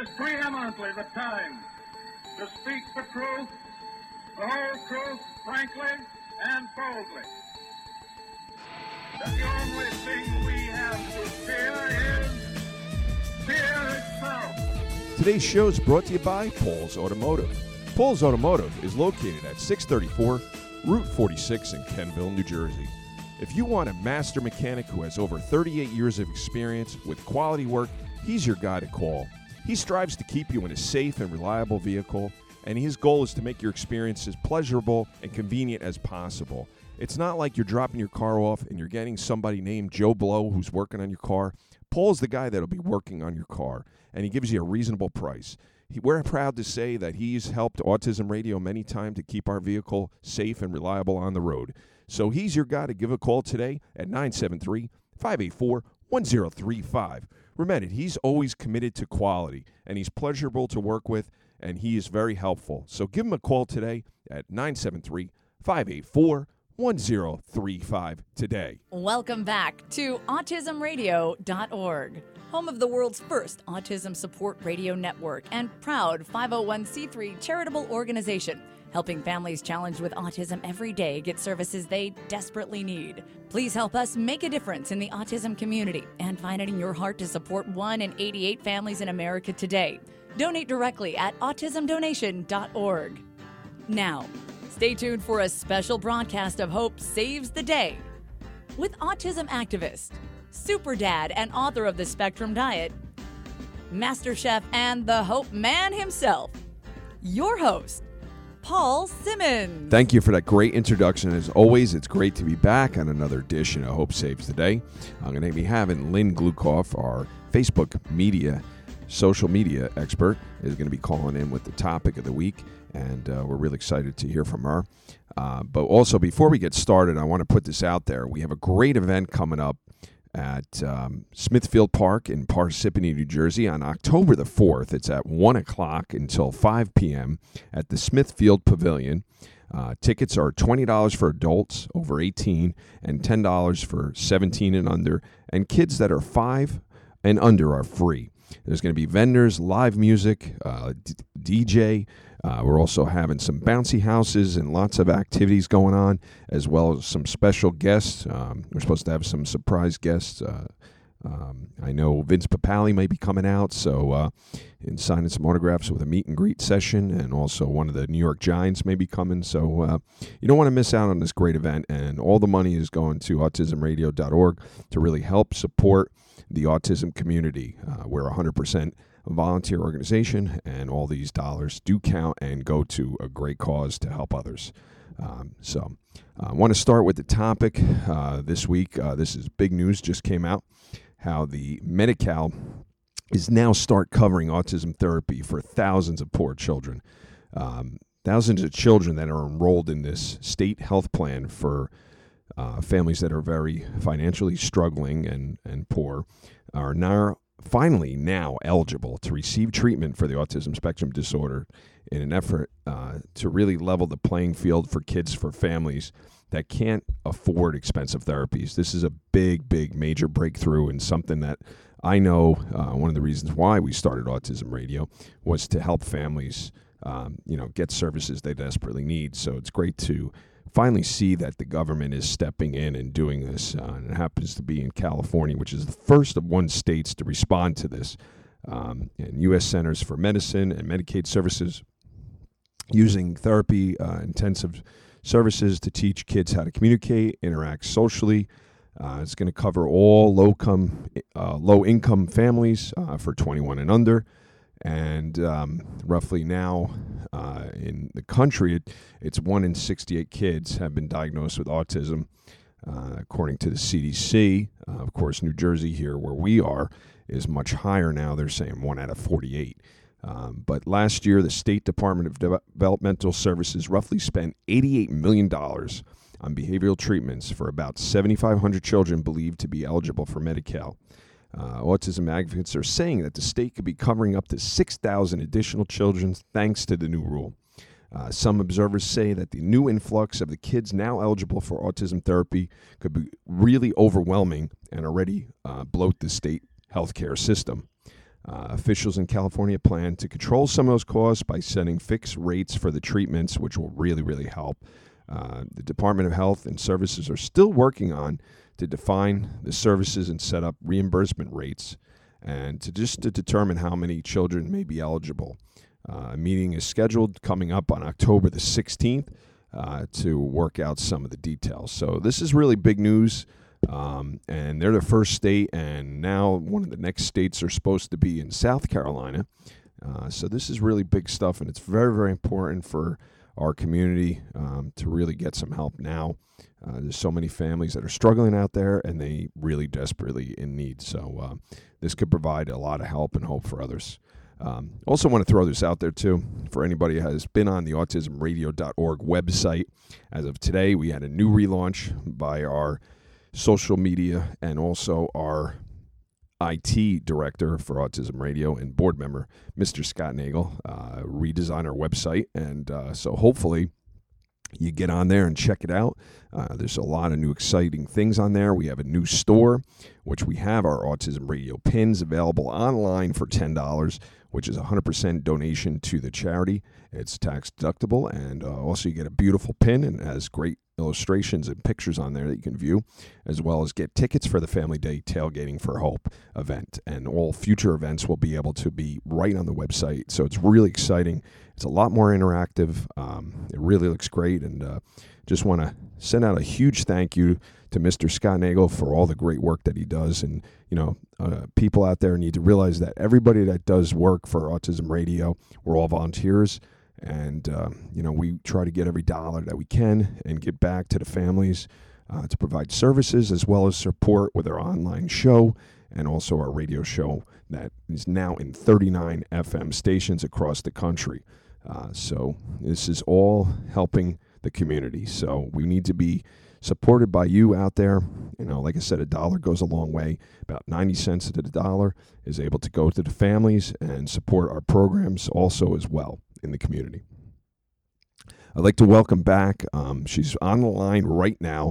is preeminently the time to speak the truth, the whole truth, frankly and boldly. That the only thing we have to fear is fear itself. Today's show is brought to you by Paul's Automotive. Paul's Automotive is located at 634 Route 46 in Kenville, New Jersey. If you want a master mechanic who has over 38 years of experience with quality work, he's your guy to call. He strives to keep you in a safe and reliable vehicle, and his goal is to make your experience as pleasurable and convenient as possible. It's not like you're dropping your car off and you're getting somebody named Joe Blow who's working on your car. Paul's the guy that'll be working on your car, and he gives you a reasonable price. We're proud to say that he's helped Autism Radio many times to keep our vehicle safe and reliable on the road. So he's your guy to give a call today at 973-584-1035. Remember, he's always committed to quality, and he's pleasurable to work with, and he is very helpful. So give him a call today at 973-584-1035 today. Welcome back to AutismRadio.org, home of the world's first autism support radio network and proud 501c3 charitable organization, helping families challenged with autism every day get services they desperately need. Please help us make a difference in the autism community and find it in your heart to support 1 in 88 families in America today. Donate directly at autismdonation.org. Now, stay tuned for a special broadcast of Hope Saves the Day with autism activist, super dad and author of The Spectrum Diet, Master Chef and the Hope Man himself, your host, Paul Simmons. Thank you for that great introduction. As always, it's great to be back on another edition of Hope Saves the Day. I'm going to be having Lynn Glukoff, our Facebook social media expert, is going to be calling in with the topic of the week, and we're really excited to hear from her. But also, before we get started, I want to put this out there. We have a great event coming up at Smithfield Park in Parsippany, New Jersey on October the 4th. It's at 1 o'clock until 5 p.m. at the Smithfield Pavilion. Tickets are $20 for adults over 18 and $10 for 17 and under, and kids that are 5 and under are free. There's going to be vendors, live music, DJ. We're also having some bouncy houses and lots of activities going on, as well as some special guests. We're supposed to have some surprise guests. I know Vince Papale may be coming out, and signing some autographs with a meet and greet session, and also one of the New York Giants may be coming. So you don't want to miss out on this great event, and all the money is going to autismradio.org to really help support the autism community. We're 100% a volunteer organization, and all these dollars do count and go to a great cause to help others. So I want to start with the topic this week. This is big news, just came out, how the Medi-Cal is now start covering autism therapy for thousands of poor children. Thousands of children that are enrolled in this state health plan for families that are very financially struggling and poor are now finally eligible to receive treatment for the autism spectrum disorder in an effort to really level the playing field for kids, for families that can't afford expensive therapies. This is a big, major breakthrough, and something that I know one of the reasons why we started Autism Radio was to help families get services they desperately need. So it's great to finally see that the government is stepping in and doing this. And it happens to be in California, which is the first of one states to respond to this. And U.S. Centers for Medicine and Medicaid Services using therapy intensive services to teach kids how to communicate, interact socially. It's going to cover all low-income families for 21 and under. And roughly now in the country, it's 1 in 68 kids have been diagnosed with autism, according to the CDC. Of course, New Jersey here, where we are, is much higher now. They're saying 1 out of 48. But last year, the State Department of Developmental Services roughly spent $88 million on behavioral treatments for about 7,500 children believed to be eligible for Medi-Cal. Autism advocates are saying that the state could be covering up to 6,000 additional children thanks to the new rule. Some observers say that the new influx of the kids now eligible for autism therapy could be really overwhelming and already bloat the state healthcare system. Officials in California plan to control some of those costs by setting fixed rates for the treatments, which will really, really help. The Department of Health and Services are still working on to define the services and set up reimbursement rates and to determine how many children may be eligible. A meeting is scheduled coming up on October the 16th to work out some of the details. So this is really big news. And they're the first state, and now one of the next states are supposed to be in South Carolina. So this is really big stuff, and it's very, very important for our community to really get some help now. There's so many families that are struggling out there, and they really desperately in need. So this could provide a lot of help and hope for others. Also want to throw this out there, too, for anybody who has been on the autismradio.org website. As of today, we had a new relaunch by our social media and also our IT director for Autism Radio and board member, Mr. Scott Nagel, redesign our website. And so hopefully you get on there and check it out. There's a lot of new exciting things on there. We have a new store, which we have our Autism Radio pins available online for $10, which is 100% donation to the charity. It's tax deductible, and also you get a beautiful pin and has great illustrations and pictures on there that you can view, as well as get tickets for the Family Day Tailgating for Hope event. And all future events will be able to be right on the website. So it's really exciting. It's a lot more interactive. It really looks great. And just want to send out a huge thank you to Mr. Scott Nagel for all the great work that he does. And, people out there need to realize that everybody that does work for Autism Radio, we're all volunteers. And, we try to get every dollar that we can and get back to the families to provide services as well as support with our online show and also our radio show that is now in 39 FM stations across the country. So this is all helping the community. So we need to be supported by you out there. Like I said, $1 goes a long way. About 90 cents of the dollar is able to go to the families and support our programs also as well in the community. I'd like to welcome back, she's on the line right now,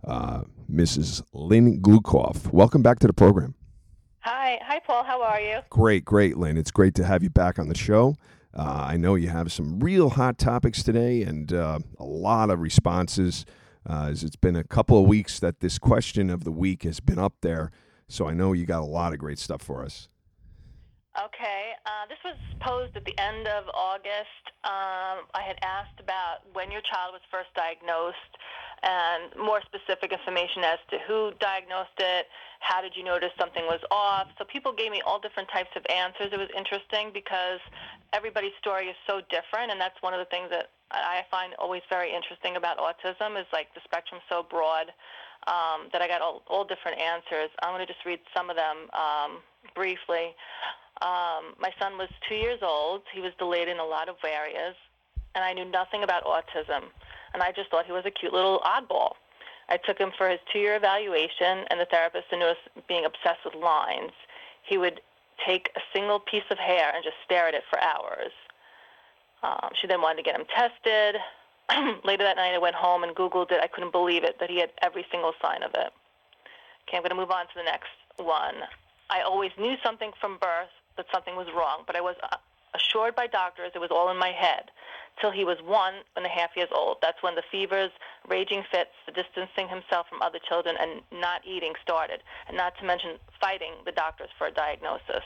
Mrs. Lynn Glukoff. Welcome back to the program. Hi, Paul. How are you? Great, Lynn. It's great to have you back on the show. I know you have some real hot topics today and a lot of responses. As it's been a couple of weeks that this question of the week has been up there, so I know you got a lot of great stuff for us. Okay. This was posed at the end of August. I had asked about when your child was first diagnosed and more specific information as to who diagnosed it, how did you notice something was off. So people gave me all different types of answers. It was interesting because everybody's story is so different, and that's one of the things that I find always very interesting about autism is like the spectrum's so broad that I got all different answers. I'm going to just read some of them briefly. My son was 2 years old. He was delayed in a lot of areas, and I knew nothing about autism, and I just thought he was a cute little oddball. I took him for his 2-year evaluation, and the therapist noticed being obsessed with lines. He would take a single piece of hair and just stare at it for hours. She then wanted to get him tested. Later that night, I went home and Googled it. I couldn't believe it, that he had every single sign of it. Okay, I'm going to move on to the next one. I always knew something from birth, that something was wrong, but I was assured by doctors it was all in my head till he was 1.5 years old. That's when the fevers, raging fits, the distancing himself from other children, and not eating started, and not to mention fighting the doctors for a diagnosis.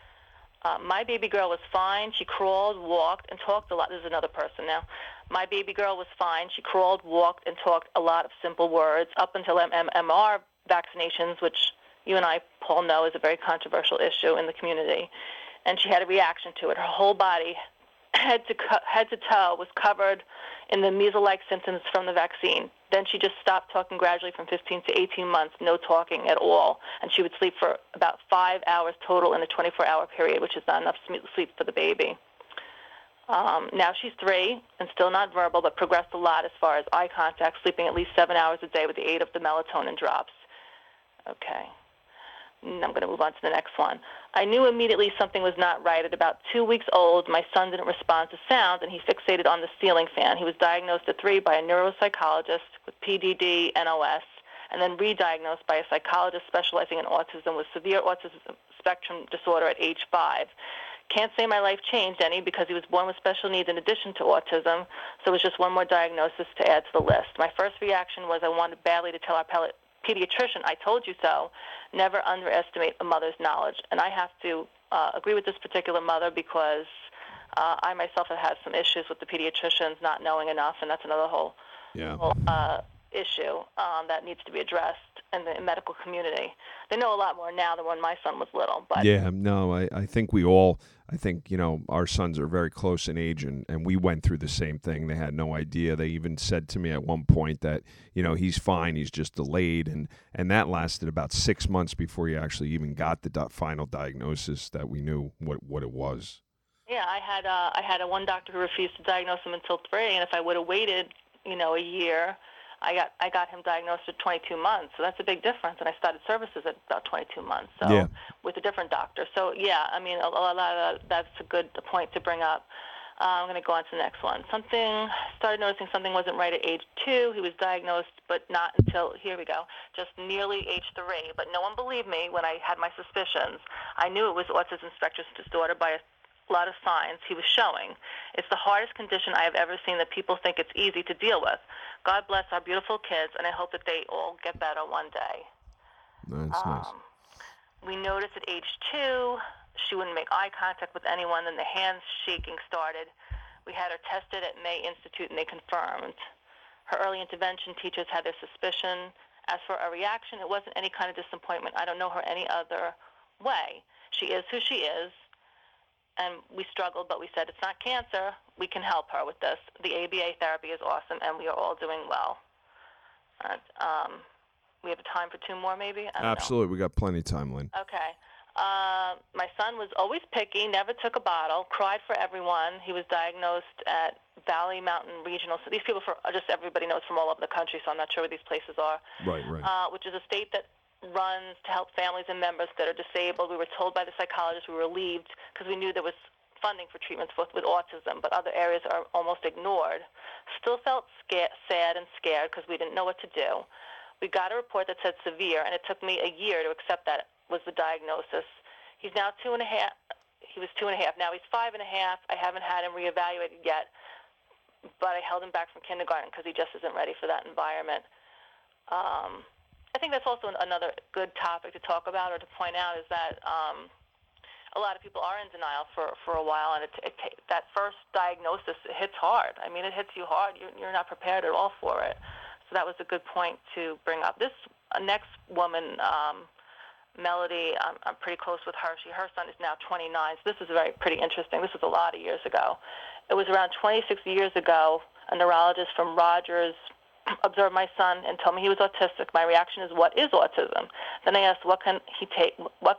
My baby girl was fine. She crawled, walked, and talked a lot. This is another person now. My baby girl was fine. She crawled, walked, and talked a lot of simple words up until MMR vaccinations, which you and I, Paul, know is a very controversial issue in the community. And she had a reaction to it. Her whole body, head to toe, was covered in the measles-like symptoms from the vaccine. Then she just stopped talking gradually from 15 to 18 months, no talking at all. And she would sleep for about 5 hours total in a 24-hour period, which is not enough sleep for the baby. Now she's 3 and still not verbal, but progressed a lot as far as eye contact, sleeping at least 7 hours a day with the aid of the melatonin drops. Okay. I'm going to move on to the next one. I knew immediately something was not right. At about 2 weeks old, my son didn't respond to sound, and he fixated on the ceiling fan. He was diagnosed at 3 by a neuropsychologist with PDD, NOS, and then re-diagnosed by a psychologist specializing in autism with severe autism spectrum disorder at age 5. Can't say my life changed any because he was born with special needs in addition to autism, so it was just one more diagnosis to add to the list. My first reaction was I wanted badly to tell our pediatrician, I told you so. Never underestimate a mother's knowledge. And I have to agree with this particular mother because I myself have had some issues with the pediatricians not knowing enough, and that's another whole issue that needs to be addressed in the medical community. They know a lot more now than when my son was little. But I think our sons are very close in age, and we went through the same thing. They had no idea. They even said to me at one point that, he's fine, he's just delayed, and that lasted about 6 months before he actually even got the final diagnosis that we knew what it was. Yeah, I had one doctor who refused to diagnose him until 3, and if I would have waited, a year, I got him diagnosed at 22 months, so that's a big difference. And I started services at about 22 months, with a different doctor. So a lot of that's a good point to bring up. I'm going to go on to the next one. Started noticing something wasn't right at age 2. He was diagnosed, but not until, here we go, just nearly age 3. But no one believed me when I had my suspicions. I knew it was autism spectrum disorder by a lot of signs he was showing. It's the hardest condition I have ever seen that people think it's easy to deal with. God bless our beautiful kids, and I hope that they all get better one day. That's nice. We noticed at age 2, she wouldn't make eye contact with anyone, and the hands shaking started. We had her tested at May Institute, and they confirmed. Her early intervention teachers had their suspicion. As for a reaction, it wasn't any kind of disappointment. I don't know her any other way. She is who she is. And we struggled, but we said, it's not cancer. We can help her with this. The ABA therapy is awesome, and we are all doing well. We have time for 2 more, maybe? Absolutely. We got plenty of time, Lynn. Okay. My son was always picky, never took a bottle, cried for everyone. He was diagnosed at Valley Mountain Regional. So these people, just everybody knows from all over the country, so I'm not sure where these places are. Right. Which is a state that runs to help families and members that are disabled. We were told by the psychologist we were relieved because we knew there was funding for treatments with autism, but other areas are almost ignored. Still felt sad and scared because we didn't know what to do. We got a report that said severe, and it took me a year to accept that was the diagnosis. He's now 2.5. He was 2.5. Now he's 5.5. I haven't had him reevaluated yet, but I held him back from kindergarten because he just isn't ready for that environment. I think that's also another good topic to talk about or to point out is that a lot of people are in denial for a while, and that first diagnosis hits hard. I mean, it hits you hard. You're not prepared at all for it. So that was a good point to bring up. This next woman, Melody, I'm pretty close with her. Her son is now 29, so this is pretty interesting. This was a lot of years ago. It was around 26 years ago, a neurologist from Rogers observed my son and told me he was autistic. My reaction is, what is autism? Then I asked, what can he take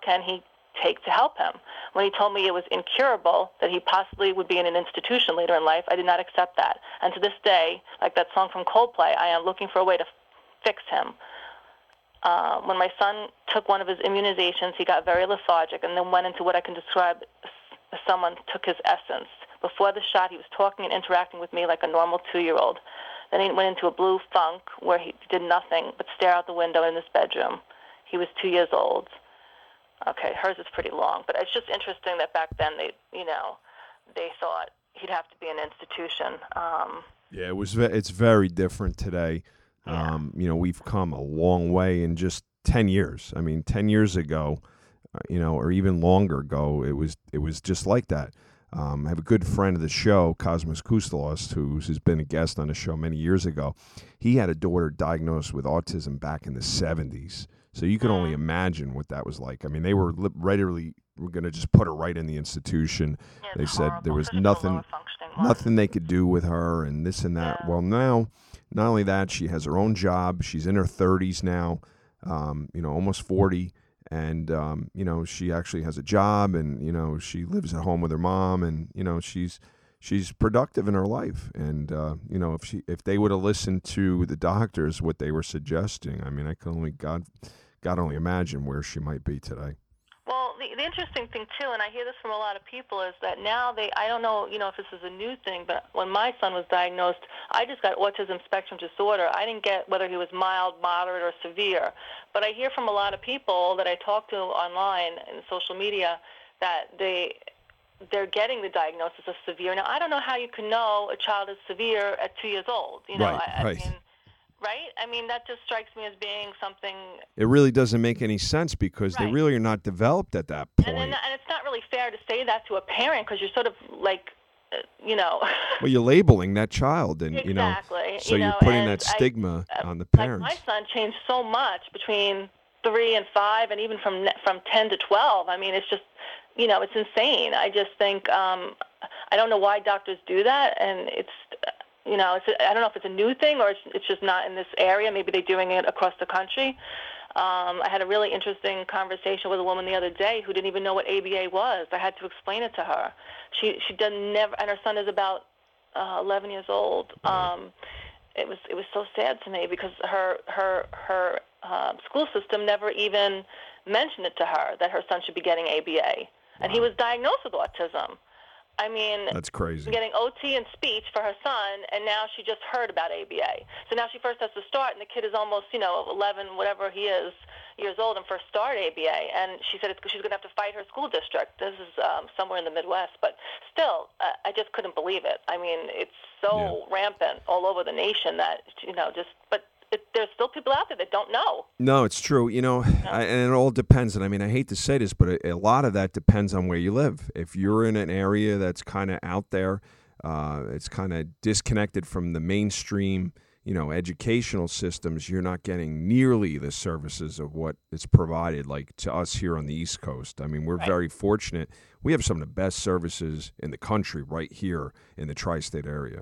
to help him? When he told me it was incurable, that he possibly would be in an institution later in life, I did not accept that. And to this day, like that song from Coldplay, I am looking for a way to fix him. When my son took one of his immunizations, he got very lethargic and then went into what I can describe as someone took his essence. Before the shot, he was talking and interacting with me like a normal 2-year-old. Then he went into a blue funk where he did nothing but stare out the window in his bedroom. He was 2 years old. Okay, hers is pretty long, but it's just interesting that back then they thought he'd have to be in an institution. It's very different today. Yeah. We've come a long way in just 10 years. I mean, 10 years ago, or even longer ago, it was just like that. I have a good friend of the show, Cosmos Koustalos, who's been a guest on the show many years ago. He had a daughter diagnosed with autism back in the 70s. So you can only imagine what that was like. I mean, they were going to just put her right in the institution. Yeah, they said horrible. there was It's a nothing they could do with her and this and that. Yeah. Well, now, not only that, she has her own job. She's in her 30s now, almost 40. And, she actually has a job and, she lives at home with her mom and, she's productive in her life. And, if they would have listened to the doctors, what they were suggesting, I mean, I can only, God only imagine where she might be today. Well, the the interesting thing too, and I hear this from a lot of people, is that now I don't know, if this is a new thing, but when my son was diagnosed, I just got autism spectrum disorder. I didn't get whether he was mild, moderate, or severe. But I hear from a lot of people that I talk to online in social media that they're getting the diagnosis of severe. Now, I don't know how you can know a child is severe at 2 years old. Right. I mean, right? I mean, that just strikes me as being something. It really doesn't make any sense because they really are not developed at that point. And it's not really fair to say that to a parent because you're sort of like, Well, you're labeling that child, and exactly. So you're putting that stigma on the parents. Like my son changed so much between 3 and 5, and even from 10 to 12. I mean, it's just, it's insane. I just think I don't know why doctors do that, and it's. I don't know if it's a new thing or it's just not in this area. Maybe they're doing it across the country. I had a really interesting conversation with a woman the other day who didn't even know what ABA was. I had to explain it to her. She never, and her son is about 11 years old. It was so sad to me because her school system never even mentioned it to her that her son should be getting ABA, and he was diagnosed with autism. I mean, that's crazy. Getting OT and speech for her son, and now she just heard about ABA. So now she first has to start, and the kid is almost, 11, whatever he is, years old, and first start ABA. And she said she's going to have to fight her school district. This is somewhere in the Midwest. But still, I just couldn't believe it. I mean, it's so rampant all over the nation that, but there's still people out there that don't know. No, it's true. And it all depends. And I mean, I hate to say this, but a lot of that depends on where you live. If you're in an area that's kind of out there, it's kind of disconnected from the mainstream, educational systems, you're not getting nearly the services of what is provided, like to us here on the East Coast. I mean, we're very fortunate. We have some of the best services in the country right here in the tri-state area.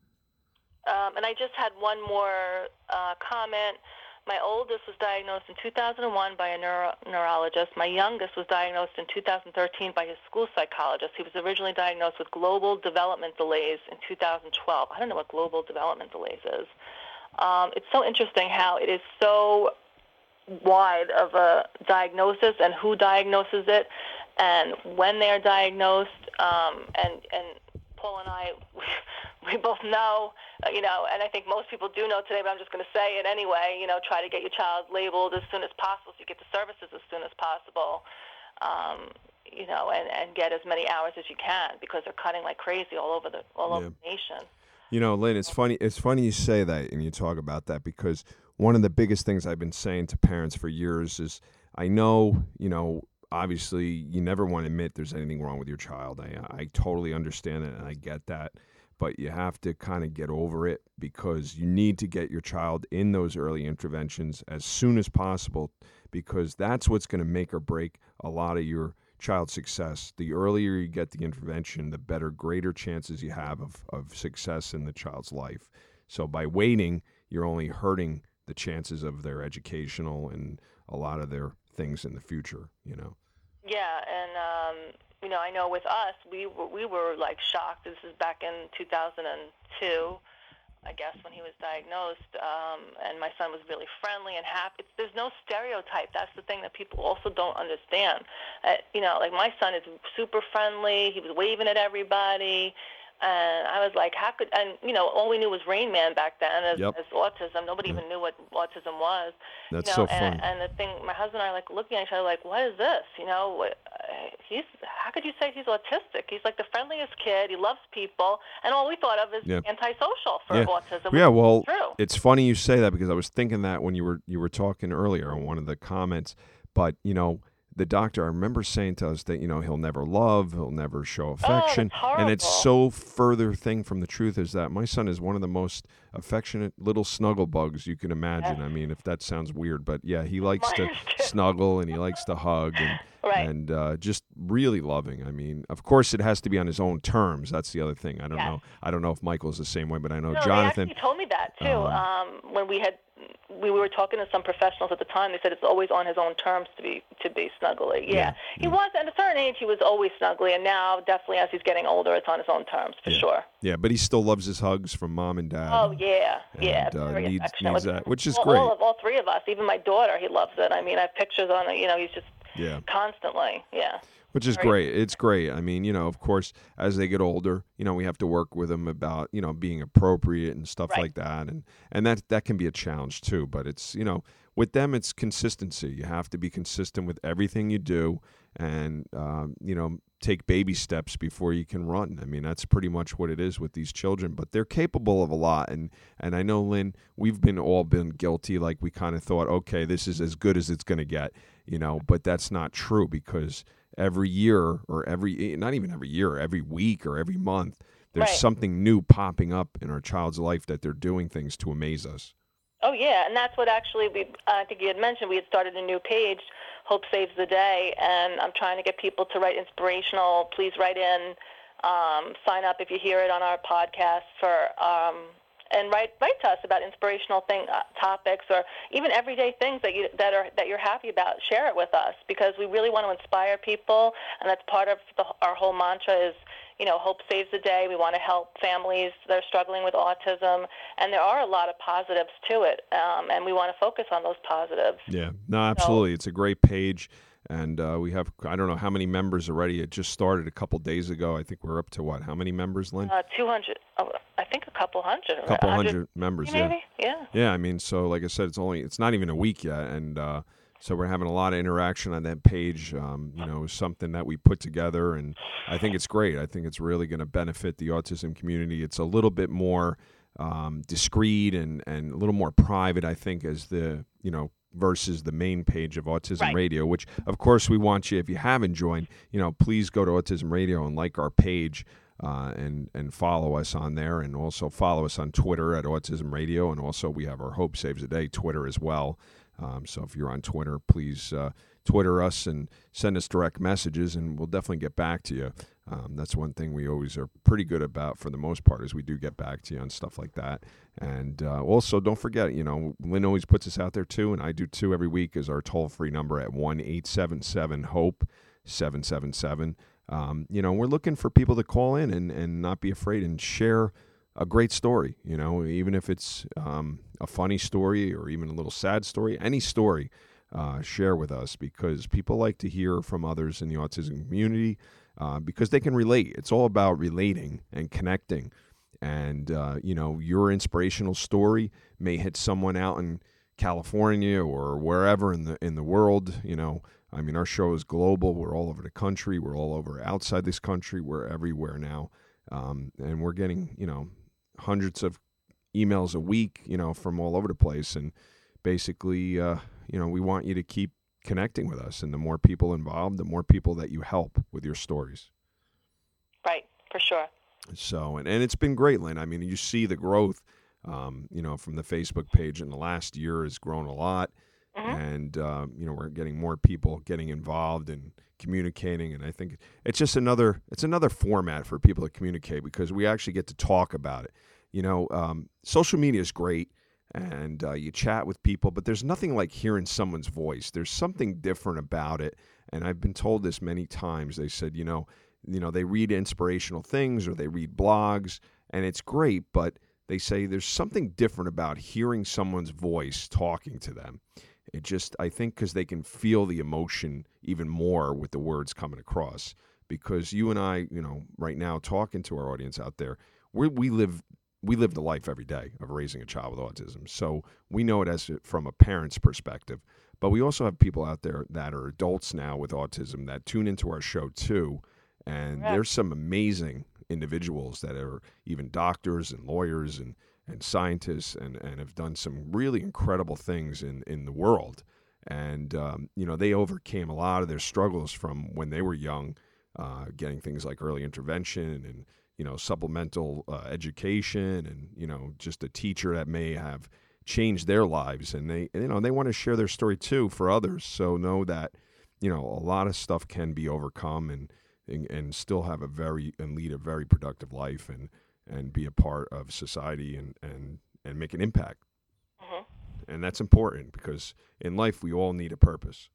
And I just had one more comment. My oldest was diagnosed in 2001 by a neurologist. My youngest was diagnosed in 2013 by his school psychologist. He was originally diagnosed with global development delays in 2012. I don't know what global development delays is. It's so interesting how it is so wide of a diagnosis and who diagnoses it and when they're diagnosed. And Paul and I, we both know, and I think most people do know today, but I'm just going to say it anyway, try to get your child labeled as soon as possible so you get the services as soon as possible, and get as many hours as you can because they're cutting like crazy all over the nation. Lynn, it's funny you say that and you talk about that because one of the biggest things I've been saying to parents for years is I know, obviously you never want to admit there's anything wrong with your child. I totally understand it and I get that. But you have to kind of get over it because you need to get your child in those early interventions as soon as possible because that's what's going to make or break a lot of your child's success. The earlier you get the intervention, the greater chances you have of success in the child's life. So by waiting, you're only hurting the chances of their educational and a lot of their things in the future, Yeah, and I know with us, we were like shocked. This is back in 2002, I guess, when he was diagnosed. And my son was really friendly and happy. There's no stereotype. That's the thing that people also don't understand. Like my son is super friendly. He was waving at everybody. And I was like, all we knew was Rain Man back then as autism. Nobody even knew what autism was. That's so fun. And the thing, my husband and I like looking at each other like, what is this? How could you say he's autistic? He's like the friendliest kid. He loves people. And all we thought of is antisocial for autism. Yeah, well, true. It's funny you say that because I was thinking that when you were talking earlier on one of the comments. But, the doctor, I remember saying to us that, he'll never love, he'll never show affection. Oh, and it's so further thing from the truth is that my son is one of the most affectionate little snuggle bugs you can imagine. I mean, if that sounds weird, but yeah, he likes to snuggle and he likes to hug and just really loving. I mean, of course it has to be on his own terms. That's the other thing. I don't know. I don't know if Michael's the same way, but I know Jonathan. He told me that too. When we were talking to some professionals at the time. They said it's always on his own terms to be snuggly. Yeah. He was at a certain age. He was always snuggly, and now definitely as he's getting older, it's on his own terms for sure. Yeah, but he still loves his hugs from mom and dad. Oh yeah. And needs that, which is great. All three of us, even my daughter, he loves it. I mean, I have pictures on it. He's just Yeah. constantly. Yeah. Which is great. It's great. I mean, of course, as they get older, we have to work with them about, being appropriate and stuff like that. And that can be a challenge too. But it's, with them, it's consistency. You have to be consistent with everything you do and, take baby steps before you can run. I mean, that's pretty much what it is with these children. But they're capable of a lot. And I know, Lynn, we've all been guilty. Like we kind of thought, okay, this is as good as it's going to get, but that's not true because every year or not even every year, every week or every month, there's something new popping up in our child's life that they're doing things to amaze us. Oh, yeah, and that's what actually I think you had mentioned. We had started a new page, Hope Saves the Day, and I'm trying to get people to write inspirational. Please write in, sign up if you hear it on our podcast and write to us about inspirational topics or even everyday things that you're happy about. Share it with us because we really want to inspire people, and that's part of our whole mantra is, Hope Saves the Day. We want to help families that are struggling with autism, and there are a lot of positives to it, and we want to focus on those positives. Yeah, no, absolutely. It's a great page. And we have, I don't know how many members already. It just started a couple days ago. I think we're up to how many members, Lynn? 200. I think a couple hundred. A couple hundred members, maybe? Yeah. Yeah, I mean, so like I said, it's not even a week yet. And so we're having a lot of interaction on that page. Something that we put together. And I think it's great. I think it's really going to benefit the autism community. It's a little bit more discreet and a little more private, I think, as the, versus the main page of Autism Radio, which, of course, we want you, if you haven't joined, please go to Autism Radio and like our page and follow us on there. And also follow us on Twitter at Autism Radio. And also we have our Hope Saves the Day Twitter as well. So if you're on Twitter, please Twitter us and send us direct messages, and we'll definitely get back to you. That's one thing we always are pretty good about for the most part is we do get back to you on stuff like that. And also, don't forget, Lynn always puts us out there too, and I do too every week, is our toll-free number at 1-877-HOPE-777. We're looking for people to call in and not be afraid and share a great story, even if it's a funny story or even a little sad story, any story, share with us because people like to hear from others in the autism community because they can relate. It's all about relating and connecting. And, your inspirational story may hit someone out in California or wherever in the world. Our show is global. We're all over the country. We're all over outside this country. We're everywhere now. And we're getting, hundreds of emails a week, from all over the place. And basically, we want you to keep connecting with us. And the more people involved, the more people that you help with your stories. Right, for sure. So, and it's been great, Lynn. I mean, you see the growth, from the Facebook page in the last year has grown a lot. And, we're getting more people getting involved and communicating. And I think it's just another format for people to communicate because we actually get to talk about it. Social media is great and you chat with people, but there's nothing like hearing someone's voice. There's something different about it. And I've been told this many times. They said, they read inspirational things or they read blogs and it's great, but they say there's something different about hearing someone's voice talking to them. It just, I think, because they can feel the emotion even more with the words coming across. Because you and I, right now talking to our audience out there, we live the life every day of raising a child with autism. So we know it from a parent's perspective. But we also have people out there that are adults now with autism that tune into our show too. And there's some amazing individuals that are even doctors and lawyers and scientists and have done some really incredible things in the world. And, they overcame a lot of their struggles from when they were young, getting things like early intervention and, supplemental education and, just a teacher that may have changed their lives. And they want to share their story too for others. So know that, a lot of stuff can be overcome and still have lead a very productive life and be a part of society and make an impact. And that's important because in life we all need a purpose.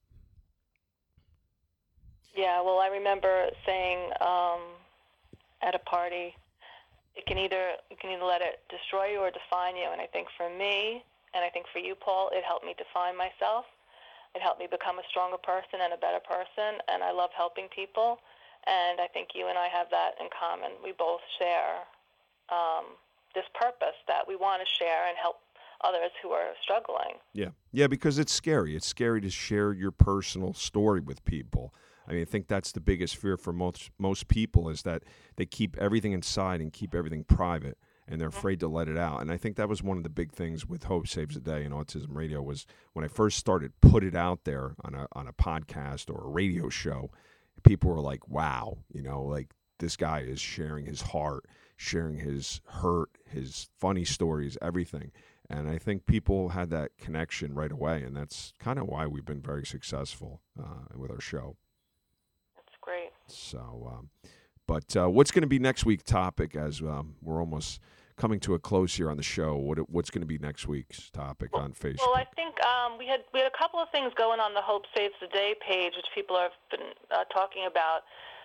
Yeah, well, I remember saying at a party, you can either let it destroy you or define you. And I think for me, and I think for you, Paul, it helped me define myself. It helped me become a stronger person and a better person, and I love helping people. And I think you and I have that in common. We both share this purpose that we want to share and help others who are struggling. Yeah, because it's scary. It's scary to share your personal story with people. I mean, I think that's the biggest fear for most people is that they keep everything inside and keep everything private, and they're afraid to let it out. And I think that was one of the big things with Hope Saves the Day and Autism Radio was when I first started put it out there on a podcast or a radio show, people were like, wow, like this guy is sharing his heart, sharing his hurt, his funny stories, everything. And I think people had that connection right away, and that's kind of why we've been very successful with our show. That's great. So, but what's going to be next week's topic as we're almost coming to a close here on the show? What's going to be next week's topic on Facebook? Well, I think we had a couple of things going on the Hope Saves the Day page, which people have been talking about.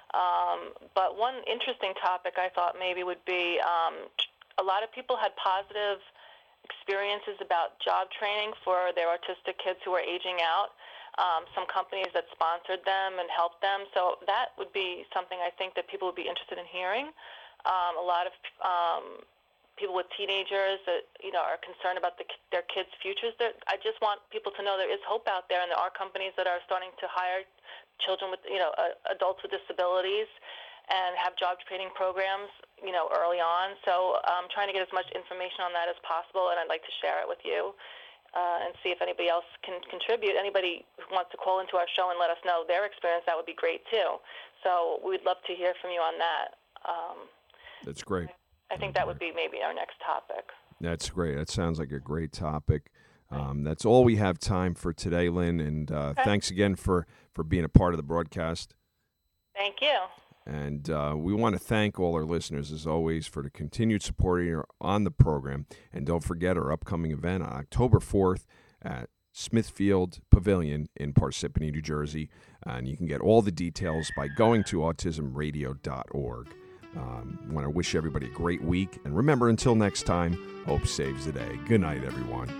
But one interesting topic I thought maybe would be a lot of people had positive experiences about job training for their autistic kids who are aging out. Some companies that sponsored them and helped them. So that would be something I think that people would be interested in hearing. A lot of people with teenagers that are concerned about their kids' futures. I just want people to know there is hope out there, and there are companies that are starting to hire children with adults with disabilities and have job training programs early on. So I'm trying to get as much information on that as possible, and I'd like to share it with you and see if anybody else can contribute. Anybody who wants to call into our show and let us know their experience, that would be great too. So we'd love to hear from you on that. That's great. I think that would be maybe our next topic. That's great. That sounds like a great topic. That's all we have time for today, Lynn, and thanks again for being a part of the broadcast. Thank you. And we want to thank all our listeners, as always, for the continued support here on the program. And don't forget our upcoming event on October 4th at Smithfield Pavilion in Parsippany, New Jersey. And you can get all the details by going to autismradio.org. I want to wish everybody a great week. And remember, until next time, Hope Saves the Day. Good night, everyone.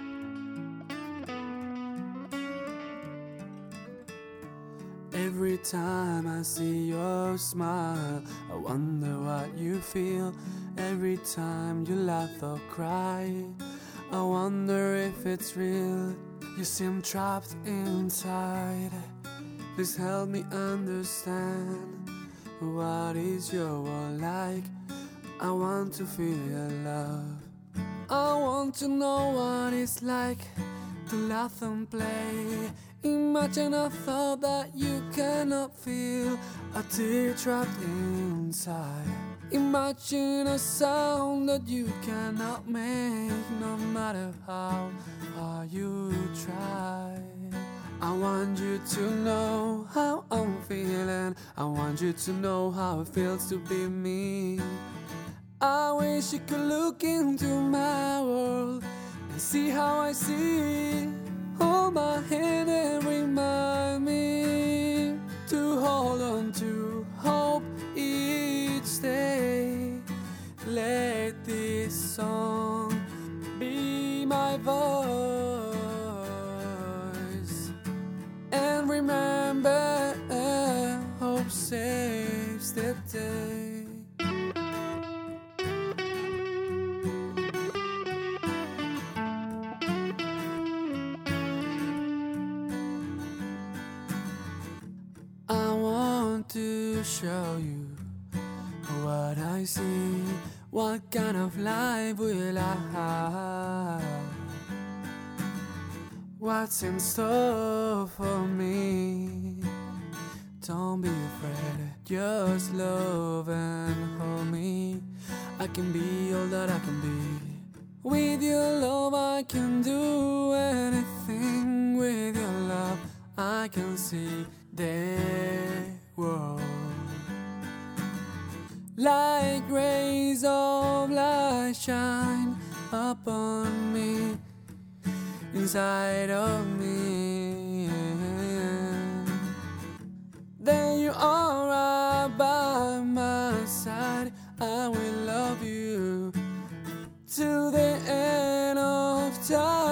Every time I see your smile, I wonder what you feel. Every time you laugh or cry, I wonder if it's real. You seem trapped inside. Please help me understand. What is your world like? I want to feel your love. I want to know what it's like to laugh and play. Imagine a thought that you cannot feel, a tear trapped inside. Imagine a sound that you cannot make, no matter how hard you try. I want you to know how I'm feeling. I want you to know how it feels to be me. I wish you could look into my world and see how I see. Hold my hand and remind me to hold on to hope each day. Let this song be my voice. And remember, hope saves the day. To show you what I see, what kind of life will I have, what's in store for me. Don't be afraid, just love and hold me. I can be all that I can be. With your love I can do anything. With your love I can see the world like rays of light shine upon me, inside of me. Then you are right by my side. I will love you till the end of time.